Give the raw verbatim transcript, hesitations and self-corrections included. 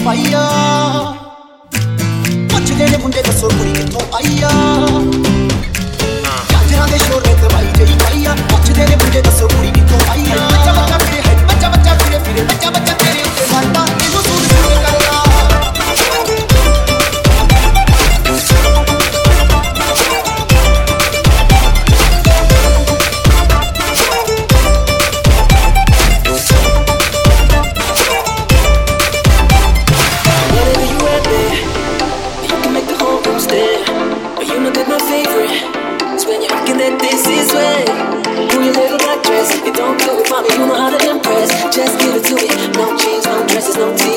ਪਾਈਆ ਪੁੱਛਦੇ ਨੇ ਮੁੰਡੇ ਦੱਸੋ ਕੁੜੀ ਕਿੱਥੋਂ ਆਈ ਆ ਗਾਜਰਾਂ ਦੇ ਸ਼ੋਰ ਵਿੱਚ ਦਵਾਈ ਜਈ ਪਾਈਆ ਪੁੱਛਦੇ ਨੇ ਮੁੰਡੇ ਦੱਸੋ ਕੁੜੀ ਕਿੱਥੋਂ ਆਈ ਆ ਬੱਚਾ ਬੱਚਾ ਫਿਰੇ ਹੈ ਬੱਚਾ ਬੱਚਾ ਫਿਰੇ ਫਿਰੇ ਬੱਚਾ ਬੱਚਾ ਤੇਰੇ ਉੱਤੇ ਮਰਦਾ ਇਹਨੂੰ ਸੂਰ ਸੂਰ ਕਰਦਾ You know how to impress. Just give it to me. No jeans, no dresses, no tea.